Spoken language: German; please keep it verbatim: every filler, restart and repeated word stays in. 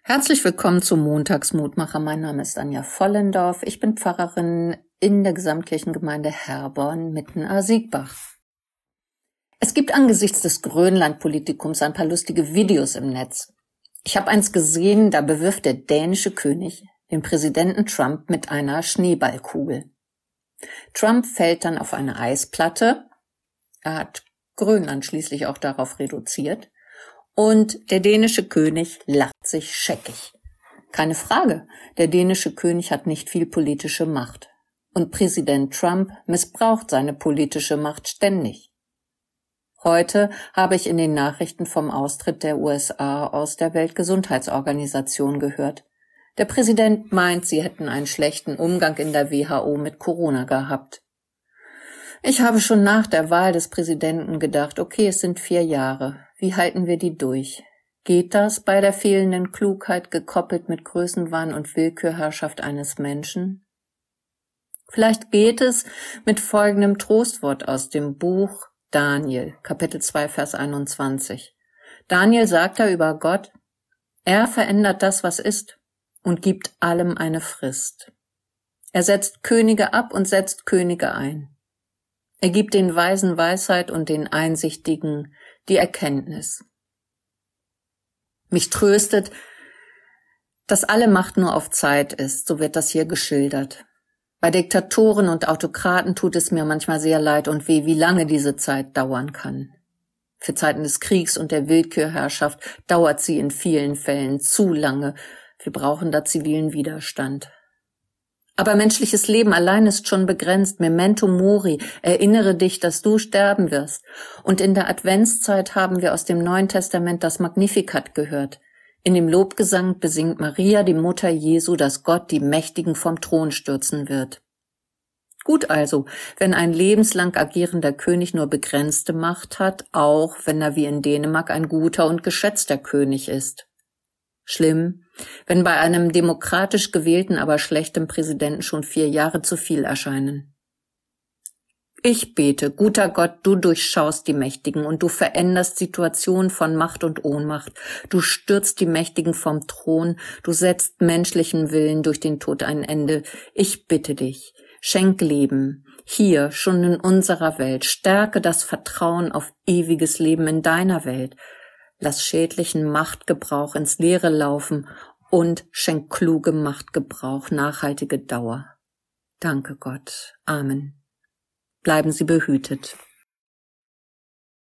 Herzlich willkommen zum Montagsmutmacher. Mein Name ist Anja Vollendorf. Ich bin Pfarrerin in der Gesamtkirchengemeinde Herborn mitten a Siegbach. Es gibt angesichts des Grönland-Politikums ein paar lustige Videos im Netz. Ich habe eins gesehen, da bewirft der dänische König den Präsidenten Trump mit einer Schneeballkugel. Trump fällt dann auf eine Eisplatte. Er hat Grönland schließlich auch darauf reduziert. Und der dänische König lacht sich scheckig. Keine Frage, der dänische König hat nicht viel politische Macht. Und Präsident Trump missbraucht seine politische Macht ständig. Heute habe ich in den Nachrichten vom Austritt der U S A aus der Weltgesundheitsorganisation gehört. Der Präsident meint, sie hätten einen schlechten Umgang in der W H O mit Corona gehabt. Ich habe schon nach der Wahl des Präsidenten gedacht, okay, es sind vier Jahre. Wie halten wir die durch? Geht das bei der fehlenden Klugheit gekoppelt mit Größenwahn und Willkürherrschaft eines Menschen? Vielleicht geht es mit folgendem Trostwort aus dem Buch Daniel, Kapitel zwei, Vers einundzwanzig. Daniel sagt da über Gott, er verändert das, was ist, und gibt allem eine Frist. Er setzt Könige ab und setzt Könige ein. Er gibt den Weisen Weisheit und den Einsichtigen die Erkenntnis. Mich tröstet, dass alle Macht nur auf Zeit ist, so wird das hier geschildert. Bei Diktatoren und Autokraten tut es mir manchmal sehr leid und weh, wie lange diese Zeit dauern kann. Für Zeiten des Kriegs und der Willkürherrschaft dauert sie in vielen Fällen zu lange. Wir brauchen da zivilen Widerstand. Aber menschliches Leben allein ist schon begrenzt. Memento mori, erinnere dich, dass du sterben wirst. Und in der Adventszeit haben wir aus dem Neuen Testament das Magnificat gehört. In dem Lobgesang besingt Maria, die Mutter Jesu, dass Gott die Mächtigen vom Thron stürzen wird. Gut also, wenn ein lebenslang agierender König nur begrenzte Macht hat, auch wenn er wie in Dänemark ein guter und geschätzter König ist. Schlimm, wenn bei einem demokratisch gewählten, aber schlechten Präsidenten schon vier Jahre zu viel erscheinen. Ich bete, guter Gott, du durchschaust die Mächtigen und du veränderst Situationen von Macht und Ohnmacht. Du stürzt die Mächtigen vom Thron, du setzt menschlichen Willen durch den Tod ein Ende. Ich bitte dich, schenk Leben, hier, schon in unserer Welt, stärke das Vertrauen auf ewiges Leben in deiner Welt. Lass schädlichen Machtgebrauch ins Leere laufen und schenk kluge Machtgebrauch nachhaltige Dauer. Danke Gott. Amen. Bleiben Sie behütet.